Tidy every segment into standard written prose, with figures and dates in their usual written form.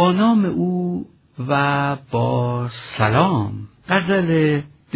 با نام او و با سلام. غزل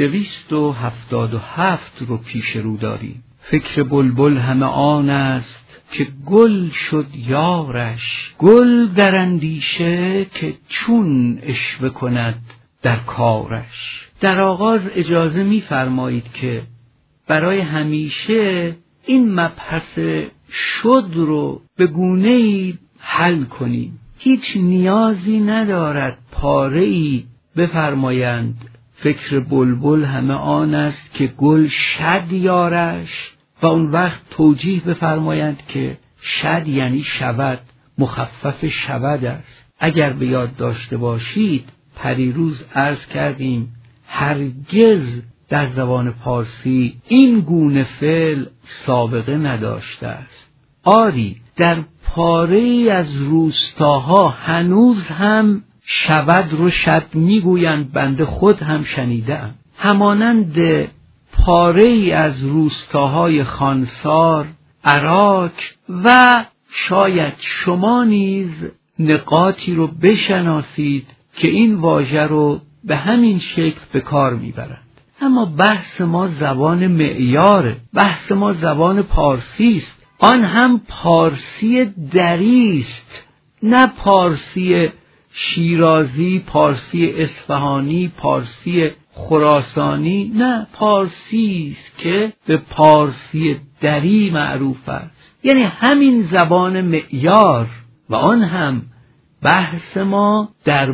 277 رو پیش رو داریم. فکر بلبل همه آن است که گل شد یارش، گل در اندیشه که چون عشوه کند در کارش. در آغاز اجازه می‌فرمایید که برای همیشه این مبحث شد رو به گونه‌ای حل کنیم. هیچ نیازی ندارد پاره‌ای بفرمایند فکر بلبل همه آن است که گل شد یارش و اون وقت توجیه بفرمایند که شد یعنی شود، مخفف شود است. اگر به یاد داشته باشید پریروز عرض کردیم هرگز در زبان پارسی این گونه فعل سابقه نداشته است. آری در پاره‌ای از روستاها هنوز هم شود رو شد میگویند، بنده خود هم شنیدم. همانند پاره‌ای از روستاهای خانسار، عراق و شاید شما نیز نقاطی رو بشناسید که این واژه رو به همین شکل به کار میبرند. اما بحث ما زبان معیاره، بحث ما زبان پارسی است. آن هم پارسی دریست، نه پارسی شیرازی، پارسی اصفهانی، پارسی خراسانی، نه پارسی است که به پارسی دری معروف است، یعنی همین زبان معیار. و آن هم بحث ما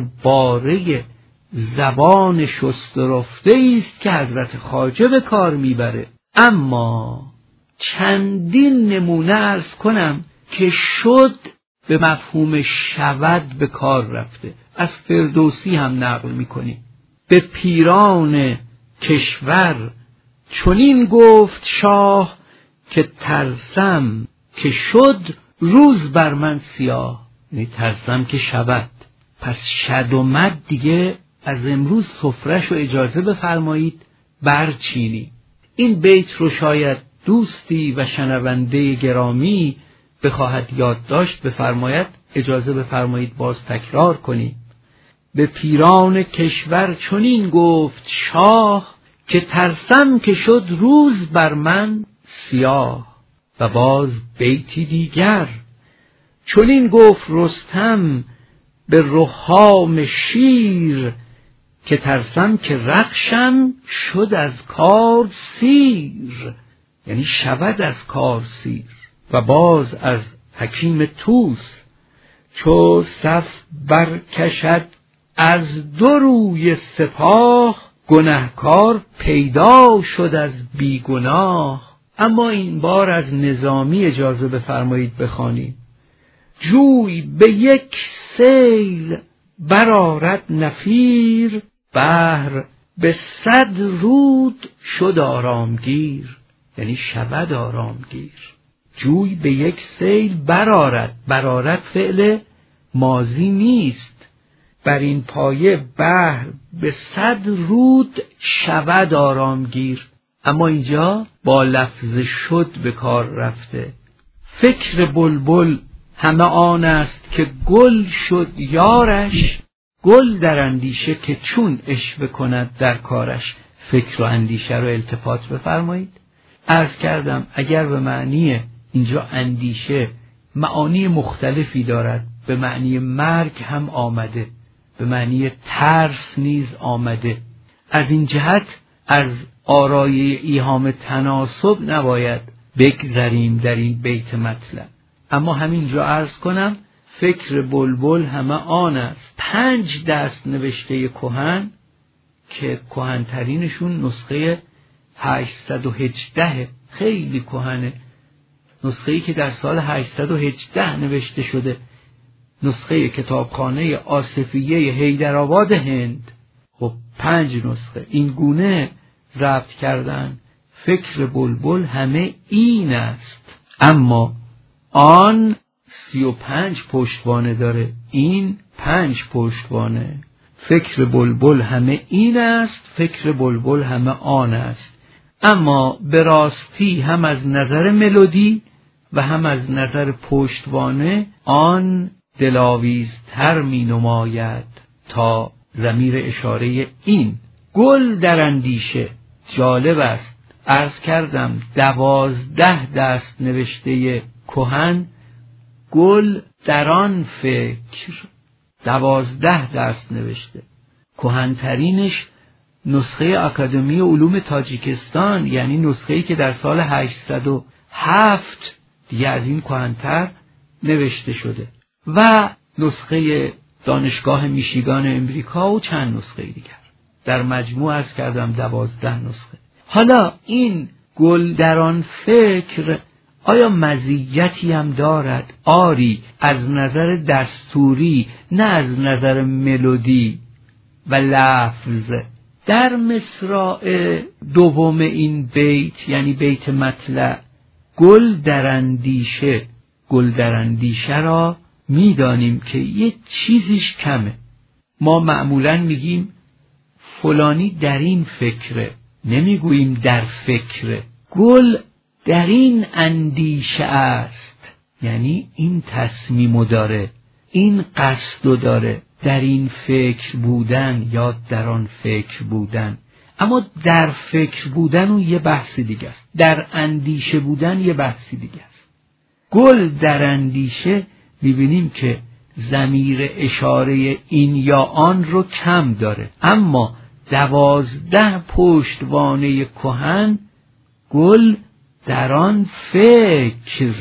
درباره زبان شسترفته است که حضرت خواجه به کار میبره. اما چندین نمونه عرض کنم که شد به مفهوم شود به کار رفته. از فردوسی هم نقل میکنیم. به پیران کشور چنین گفت شاه که ترسم که شد روز بر من سیاه. یعنی ترسم که شود. پس شد و مد دیگه از امروز سفرش رو اجازه بفرمایید برچینی. این بیت رو شاید دوستی و شنونده گرامی بخواهد یادداشت بفرماید، اجازه بفرمایید باز تکرار کنیم. به پیران کشور چنین گفت شاه که ترسم که شد روز بر من سیاه. و باز بیتی دیگر چنین گفت رستم به رهام شیر که ترسم که رخشم شد از کار سیر، یعنی شود از کار سیر. و باز از حکیم طوس چو صف برکشد از دو روی سپاه گنهکار پیدا شد از بیگناه. اما این بار از نظامی اجازه بفرمایید بخوانیم. جوی به یک سیل برآرد نفیر بحر به 100 رود شد آرامگیر، یعنی شود آرامگیر. جوی به یک سیل برآرد، برآرد فعل ماضی نیست. بر این پایه بحر به 100 رود شود آرامگیر. اما اینجا با لفظ شد به کار رفته. فکر بلبل همه آن است که گل شد یارش، گل در اندیشه که چون عشوه کند در کارش. فکر و اندیشه رو التفات بفرمایید. عرض کردم اگر به معنی اینجا اندیشه معانی مختلفی دارد، به معنی مرگ هم آمده، به معنی ترس نیز آمده. از این جهت از آرای ایهام تناسب نباید بگذریم در این بیت مطلب. اما همینجا عرض کنم فکر بلبل همه آن است. 5 دست نوشته کهن که کهن‌ترینشون نسخه 818 خیلی کهنه، نسخه‌ای که در سال 818 نوشته شده، نسخه کتابخانه آصفیه حیدرآباد هند. خب 5 نسخه این گونه ضبط کردن. فکر بلبل همه این است، اما آن 35 پشتوانه داره، این 5 پشتوانه. فکر بلبل همه این است، فکر بلبل همه آن است. اما به راستی هم از نظر ملودی و هم از نظر پشتوانه آن دلاویزتر می نماید. تا ضمیر اشاره این گل در اندیشه. جالب است، عرض کردم 12 دست نوشته کهن گل در آن فکر، 12 دست نوشته. کهن‌ترینش نسخه اکادمی علوم تاجیکستان، یعنی نسخه‌ای که در سال 807 دیگه از این کهن‌تر نوشته شده، و نسخه دانشگاه میشیگان امریکا و چند نسخه دیگر. در مجموع عرض کردم 12 نسخه. حالا این گل در آن فکر آیا مزیتی هم دارد؟ آری، از نظر دستوری، نه از نظر ملودی و لفظ. در مصرع دوم این بیت، یعنی بیت مطلع، گل در اندیشه، گل در اندیشه را میدانیم که یه چیزیش کمه. ما معمولاً میگیم فلانی در این فکره، نمیگوییم در فکره. گل در این اندیشه است، یعنی این تصمیمو داره، این قصدو داره، در این فکر بودن یا در آن فکر بودن. اما در فکر بودن اون یه بحث دیگه است، در اندیشه بودن یه بحث دیگه است. گل در اندیشه میبینیم که ضمیر اشاره این یا آن رو کم داره، اما 12 پشتوانه کهن گل در آن فکر.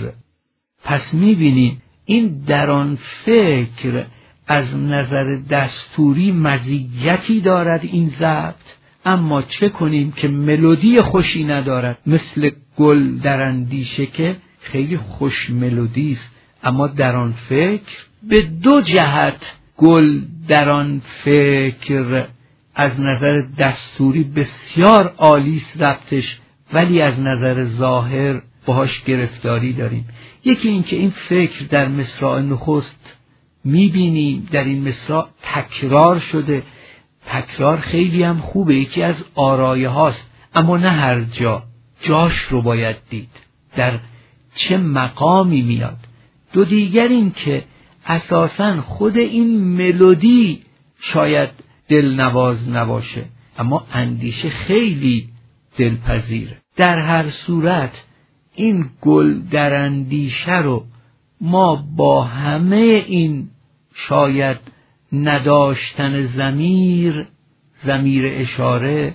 پس میبینیم این در آن فکر از نظر دستوری مزیتی دارد این ضبط، اما چه کنیم که ملودی خوشی ندارد، مثل گل در اندیشه که خیلی خوش ملودی است، اما در آن فکر به 2 جهت گل در آن فکر از نظر دستوری بسیار عالی است ضبطش، ولی از نظر ظاهر باهاش گرفتاری داریم. یکی این که این فکر در مصرع نخست میبینیم در این مصرع تکرار شده. تکرار خیلی هم خوبه، یکی از آرایه هاست، اما نه هر جاش رو باید دید، در چه مقامی میاد. 2 دیگر این که اساساً خود این ملودی شاید دلنواز نباشه، اما اندیشه خیلی دلپذیره. در هر صورت این گل در اندیشه رو ما با همه این شاید نداشتن ضمیر اشاره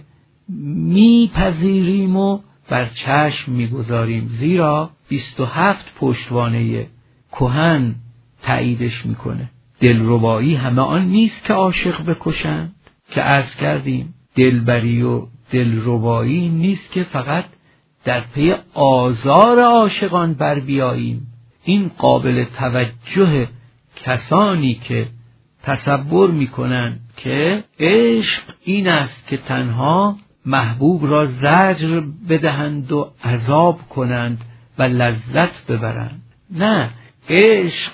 میپذیریم و بر چشم میگذاریم، زیرا 27 پشتوانه کهن تاییدش میکنه. دلربایی همه آن نیست که عاشق بکشند، که عرض کردیم دلبری و دلربایی نیست که فقط در پی آزار عاشقان بر بیاییم. این قابل توجه کسانی که تصور میکنند که عشق این است که تنها محبوب را زجر بدهند و عذاب کنند و لذت ببرند. نه، عشق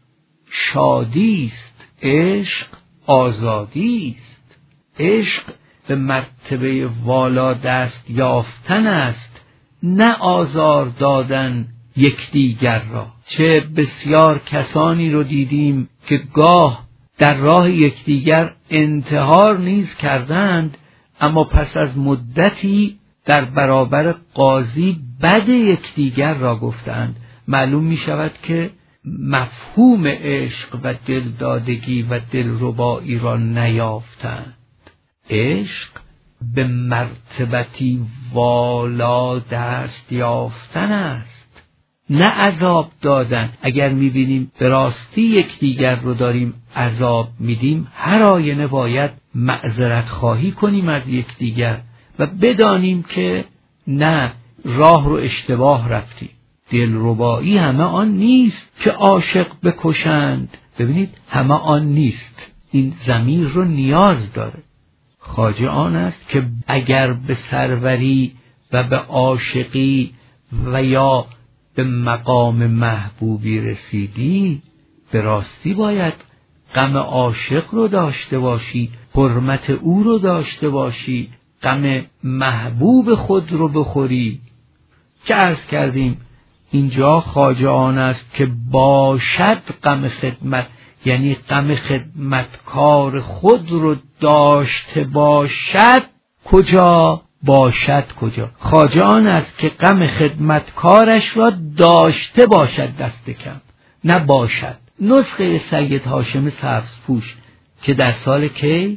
شادی است، عشق آزادی است، عشق به مرتبه والا دست یافتن است، نه آزار دادن یکدیگر را. چه بسیار کسانی رو دیدیم که گاه در راه یکدیگر انتحار نیز کردند، اما پس از مدتی در برابر قاضی بد یکدیگر را گفتند. معلوم می شود که مفهوم عشق و دلدادگی و دلربایی را نیافتند. عشق به مرتبتی والا دست یافتن است، نه عذاب دادن. اگر میبینیم به راستی یکدیگر رو داریم عذاب میدیم، هر آینه باید معذرت خواهی کنیم از یکدیگر و بدانیم که نه، راه رو اشتباه رفتیم. دلربایی همه آن نیست که عاشق بکشند. ببینید، همه آن نیست، این ضمیر رو نیاز داره. خواجه آن است که اگر به سروری و به عاشقی و یا به مقام محبوبی رسیدی، به راستی باید غم عاشق رو داشته باشی، حرمت او رو داشته باشی، غم محبوب خود رو بخوری. که عرض کردیم اینجا خواجه آن است که باشد غم خدمت، یعنی غم خدمتکار خود رو داشته باشد. کجا باشد؟ کجا؟ خواجه آن است که غم خدمتکارش را داشته باشد، دست کم، نه باشد. نسخه سید هاشم سبزپوش که در سال کی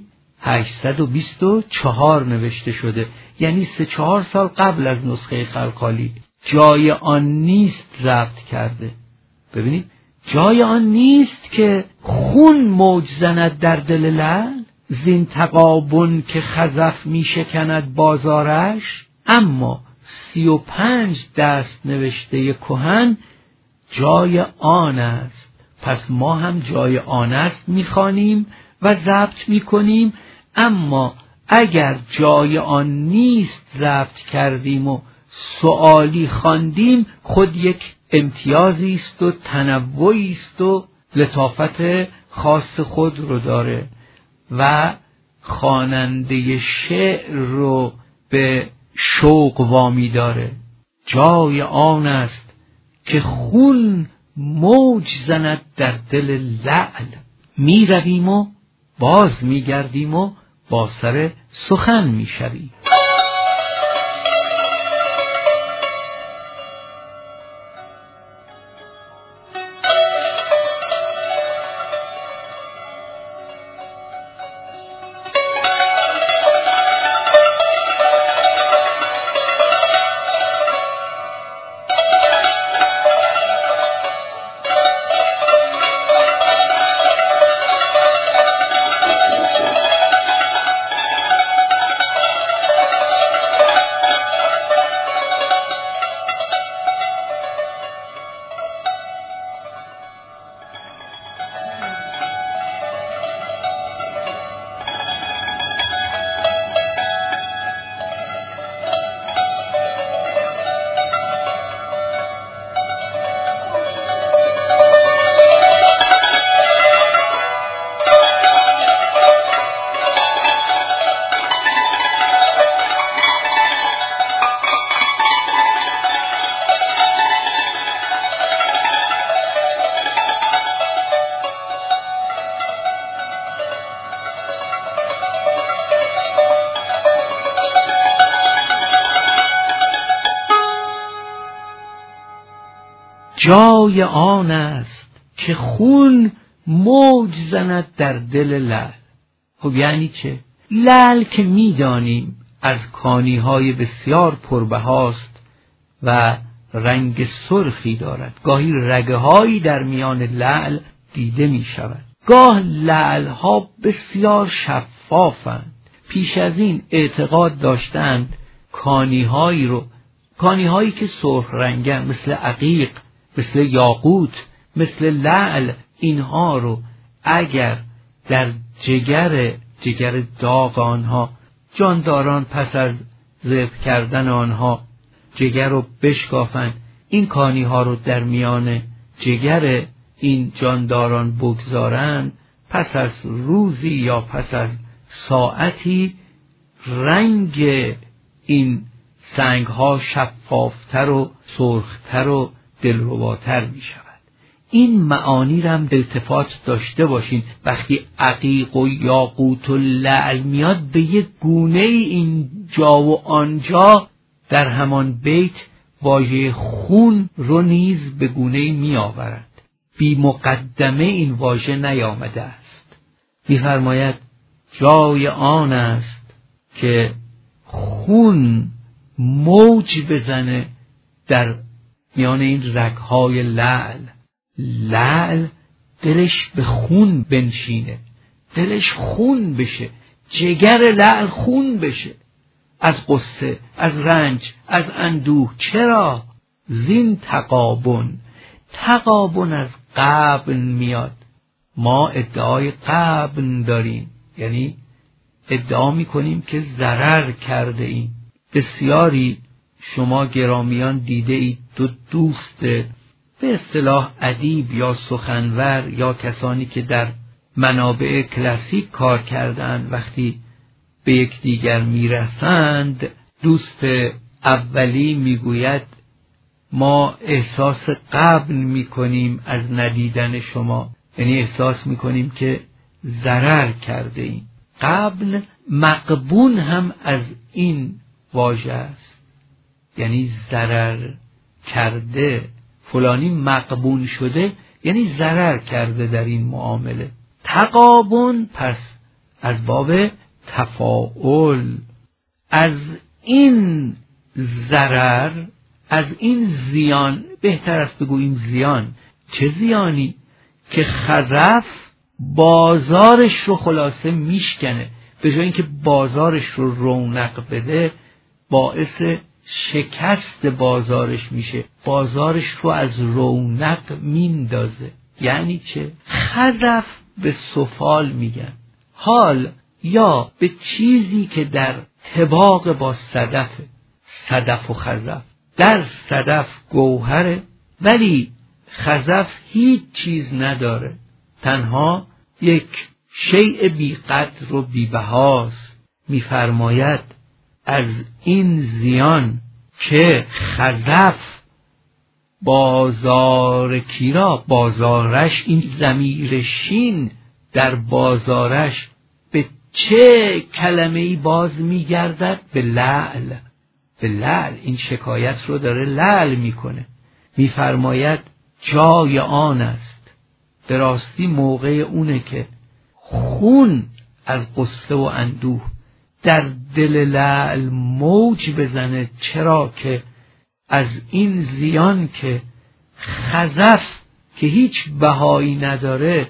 824 نوشته شده، یعنی 3-4 سال قبل از نسخه خلخالی، جای آن نیست ضبط کرده. ببینید، جای آن نیست که خون موج زند در دل لعل، زین تغابن که خزف می شکند بازارش. اما 35 دست نوشته کهن جای آن است. پس ما هم جای آن است میخوانیم و ضبط میکنیم. اما اگر جای آن نیست ضبط کردیم و سؤالی خواندیم، خود یک امتیازی است و تنوعی است و لطافت خاص خود رو داره و خواننده شعر رو به شوق وامی داره. جای آن است که خون موج زند در دل لعل. می رویم و باز می گردیم و با سر سخن می شویم. جای آن است که خون موج زند در دل لعل. خب یعنی چه؟ لعل که میدانیم از کانیهای بسیار پربهاست و رنگ سرخی دارد. گاهی رگه هایی در میان لعل دیده می شود. گاه لعل ها بسیار شفافند. پیش از این اعتقاد داشتند کانیهایی که سرخ رنگن، مثل عقیق، مثل یاقوت، مثل لعل، اینها رو اگر در جگر داغ آنها جانداران پس از ذبح کردن آنها جگر رو بشکافند، این کانی ها رو در میان جگر این جانداران بگذارند، پس از روزی یا پس از ساعتی رنگ این سنگ ها شفافتر و سرختر و دلرباتر می شود. این معانی را هم التفات داشته باشین. وقتی عقیق و یاقوت و لعل میاد، به یک گونه اینجا و آنجا در همان بیت واژه خون رو نیز به گونه می آورد. بی مقدمه این واژه نیامده است. می فرماید جای آن است که خون موج بزنه در میان این رگهای لعل. لعل دلش به خون بنشینه، دلش خون بشه، جگر لعل خون بشه، از قصه، از رنج، از اندوه. چرا؟ زین تغابن از غبن میاد. ما ادعای غبن داریم، یعنی ادعا میکنیم که ضرر کرده ایم. بسیاری شما گرامیان دیده اید دو دوست به اصطلاح ادیب یا سخنور یا کسانی که در منابع کلاسیک کار کردند، وقتی به یکدیگر میرسند، دوست اولی میگوید ما احساس غبن میکنیم از ندیدن شما، یعنی احساس میکنیم که ضرر کرده ایم. غبن مغبون هم از این واژه است، یعنی ضرر کرده، فلانی مغبون شده یعنی ضرر کرده در این معامله. تغابن پس از باب تفاعل، از این ضرر، از این زیان، بهتر است بگوییم زیان. چه زیانی؟ که خزف بازارش رو خلاصه میشکنه، به جای اینکه بازارش رو رونق بده باعث شکست بازارش میشه، بازارش رو از رونق میندازه. یعنی چه؟ خزف به سفال میگن، حال یا به چیزی که در طباق با صدفه. صدف و خزف، در صدف گوهره ولی خزف هیچ چیز نداره، تنها یک شیء بی قدر و بی بهاست. میفرماید از این زیان که خزف بازار کیرا، بازارش، این ضمیر شین در بازارش به چه کلمه‌ای باز میگردد؟ به لعل. به لعل، این شکایت رو داره لعل میکنه. میفرماید جای آن است، به راستی موقع اونه که خون از غصه و اندوه در دل لعل موج بزنه. چرا که از این زیان که خزف که هیچ بهایی نداره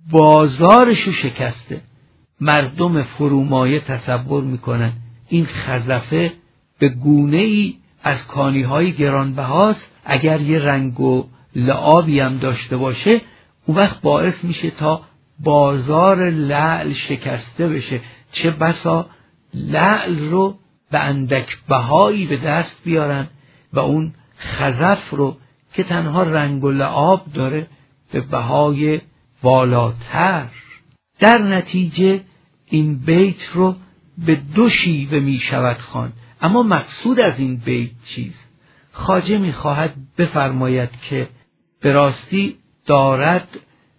بازارشو شکسته. مردم فرومایه تصور میکنن این خزفه به گونه ای از کانیهای گرانبهاست، اگر یه رنگ و لعابی هم داشته باشه اون وقت باعث میشه تا بازار لعل شکسته بشه. چه بسا لعل رو به اندک بهایی به دست بیارن و اون خزف رو که تنها رنگ و لعاب داره به بهای والاتر. در نتیجه این بیت رو به دو شیوه می شود خواند. اما مقصود از این بیت چیست؟ خواجه می خواهد بفرماید که به راستی دارد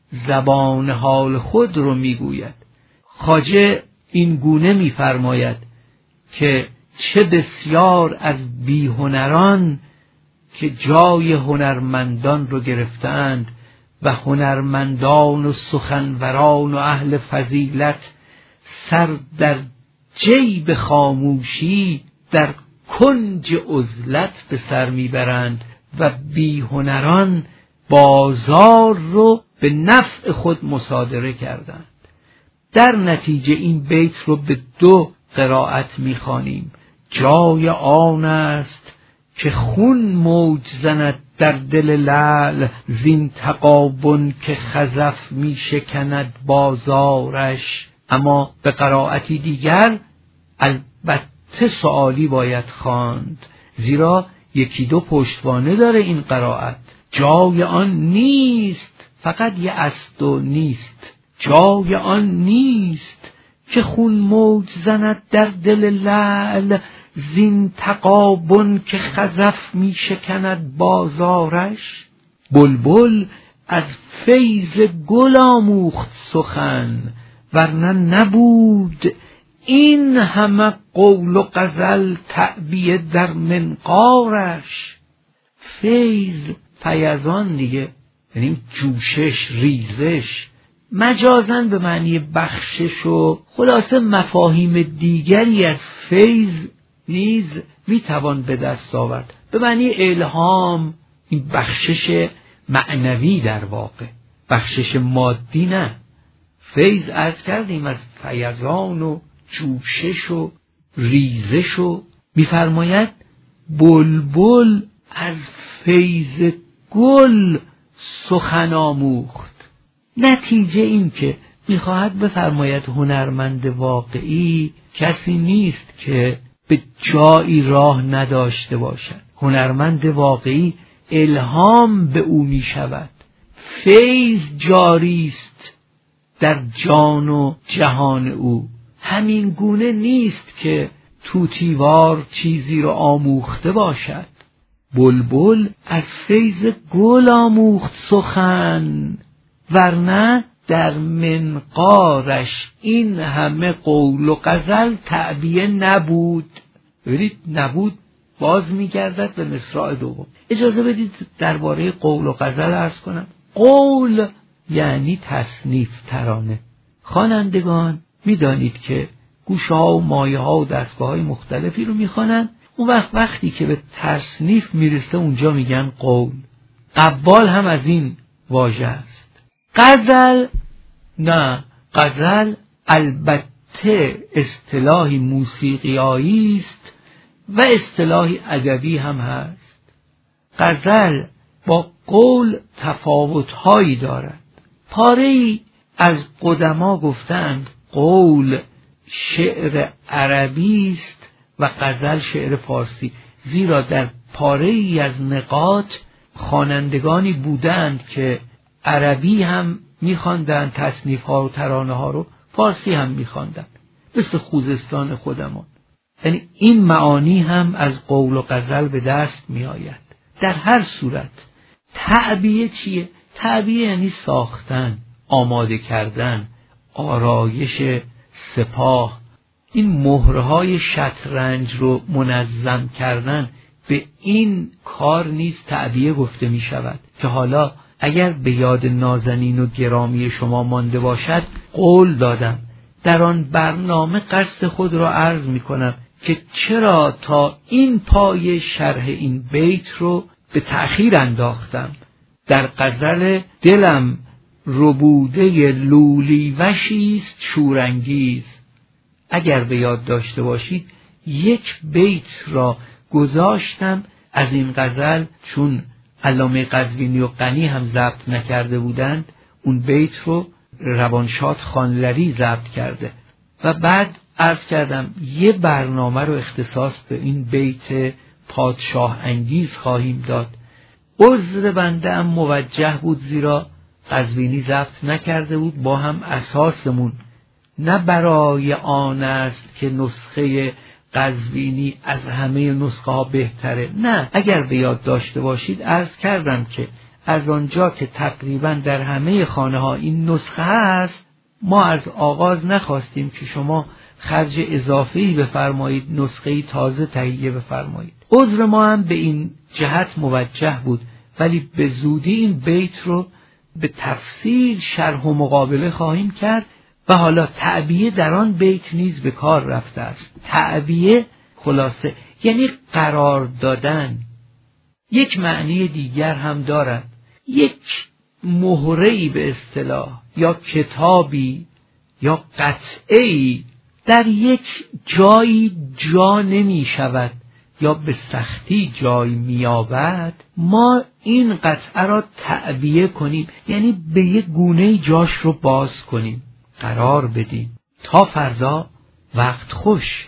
زبان حال خود رو می گوید. خواجه این گونه می فرماید که چه بسیار از بیهنران که جای هنرمندان رو گرفتند و هنرمندان و سخنوران و اهل فضیلت سر در جیب خاموشی در کنج عزلت به سر میبرند و بیهنران بازار رو به نفع خود مصادره کردند. در نتیجه این بیت رو به دو قرائت میخوانیم. جای آن است که خون موج زند در دل لعل، زین تغابن که خزف می شکند بازارش. اما به قرائتی دیگر البته سؤالی باید خواند، زیرا یکی دو پشتوانه داره این قرائت. جای آن نیست، فقط یه است و نیست. جای آن نیست که خون موج زند در دل لعل، زین تغابن که خزف می شکند بازارش. بلبل از فیض گل آموخت سخن، ورنه نبود این همه قول و غزل تعبیه در منقارش. فیض فیضان دیگه، یعنی جوشش، ریزش، مجازاً به معنی بخشش و خلاصه مفاهیم دیگری از فیض نیز میتوان به دست آورد، به معنی الهام. این بخشش معنوی در واقع، بخشش مادی نه. فیض عرض کردیم از فیضان و جوشش و ریزش و میفرماید بلبل از فیض گل سخن آموخت. نتیجه این که میخواهد بفرماید هنرمند واقعی کسی نیست که به جایی راه نداشته باشد. هنرمند واقعی الهام به او می شود، فیض جاری است در جان و جهان او. همین گونه نیست که توتیوار چیزی رو آموخته باشد. بلبل از فیض گل آموخت سخن، ورنه در منقارش این همه قول و غزل تعبیه نبود. ببینید نبود باز میگردد به مصرع دوم. اجازه بدید درباره قول و غزل عرض کنم. قول یعنی تصنیف، ترانه. خوانندگان میدانید که گوشه ها و مایه ها و دستگاه های مختلفی رو میخوانند. اون وقتی که به تصنیف میرسه اونجا میگن قول. قوال هم از این واژه است. غزل نه، غزل البته اصطلاحی موسیقیایی است و اصطلاحی ادبی هم هست. غزل با قول تفاوت‌هایی دارد. پاره‌ای از قدما گفتند قول شعر عربی است و غزل شعر فارسی، زیرا در پاره‌ای از نقاط خوانندگانی بودند که عربی هم می‌خواندند، تصنیف‌ها و ترانه‌ها رو فارسی هم می‌خواندند، مثل خوزستان خودمان. یعنی این معانی هم از قول و غزل به دست می‌آید. در هر صورت تعبیه چیه؟ تعبیه یعنی ساختن، آماده کردن، آرایش سپاه، این مهرهای شطرنج رو منظم کردن. به این کار نیز تعبیه گفته می شود که حالا اگر به یاد نازنین و گرامی شما مانده باشد، قول دادم در آن برنامه قصد خود را عرض می کنم که چرا تا این پای شرح این بیت رو به تأخیر انداختم. در غزل دلم ربوده لولی وشیست شورانگیز. اگر به یاد داشته باشید یک بیت را گذاشتم از این غزل، چون علامه قزوینی و غنی هم ضبط نکرده بودند، اون بیت رو روانشاد خانلری ضبط کرده و بعد عرض کردم یه برنامه رو اختصاص به این بیت پادشاه انگیز خواهیم داد. عذر بنده ام موجه بود، زیرا قزوینی ضبط نکرده بود، با هم اساسمون نه برای آن است که نسخه قزوینی از همه نسخه ها بهتره، نه. اگر به یاد داشته باشید عرض کردم که از آنجا که تقریبا در همه خانه ها این نسخه هست، ما از آغاز نخواستیم که شما خرج اضافه‌ای بفرمایید، نسخه‌ای تازه تهیه بفرمایید. عذر ما هم به این جهت موجه بود، ولی به زودی این بیت رو به تفصیل شرح و مقابله خواهیم کرد و حالا تعبیه در آن بیت نیز به کار رفته است. تعبیه خلاصه یعنی قرار دادن. یک معنی دیگر هم دارد. یک مهره‌ای به اصطلاح یا کتابی یا قطعه‌ای در یک جایی جا نمی شود یا به سختی جای می‌یابد، ما این قطعه را تعبیه کنیم، یعنی به یک گونه‌ای جاش رو باز کنیم، قرار بدیم. تا فردا، وقت خوش.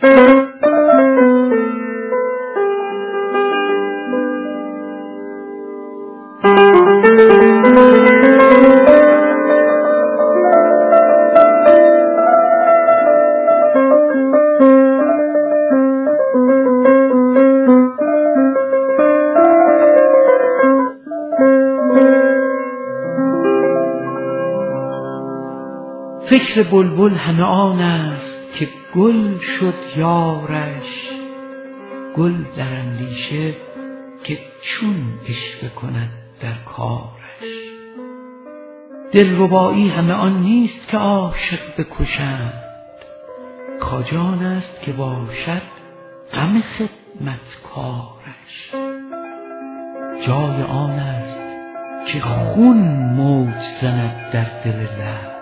فکر بلبل همه آن است که گل شد یارش، گل در اندیشه که چون عشوه کند در کارش. دلربایی همه آن نیست که عاشق بکشند، کاجان است که باشد غم خدمتکارش. جای آن است که خون موج زند در دل لعل،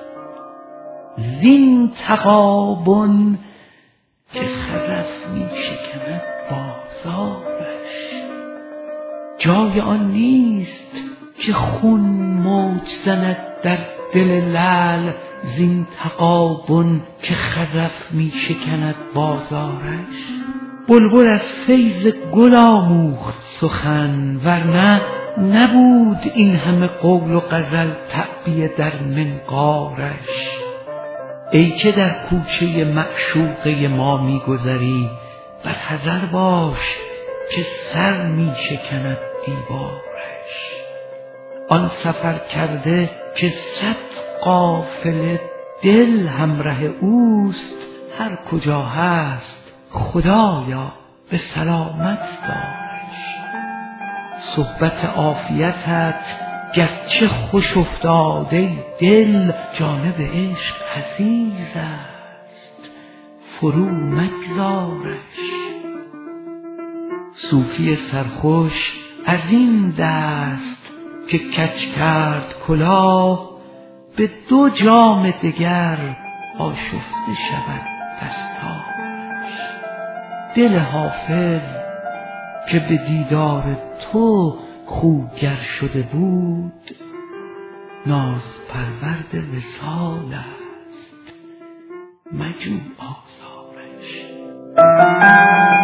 زین تغابن که خزف می شکند بازارش. جای آن نیست که خون موج زند در دل لعل، زین تغابن که خزف می شکند بازارش. بلبل از فیض گل آموخت سخن، ورنه نبود این همه قول و غزل تعبیه در منقارش. ای که در کوچه معشوقه ما می‌گذری، بر حذر باش که سر می شکند دیوارش. آن سفر کرده که 100 قافله دل همراه اوست، هر کجا هست خدایا به سلامت دارش. صحبت عافیتت گرچه خوش افتاده دل، جانب عشق عزیز است فرو مگذارش. صوفی سرخوش از این دست که کج کرد کلاه، به 2 جام دگر آشفته شود دستارش. دل حافظ که به دیدار تو خوگر شده بود، ناز پرورد وصال است مجو آزارش.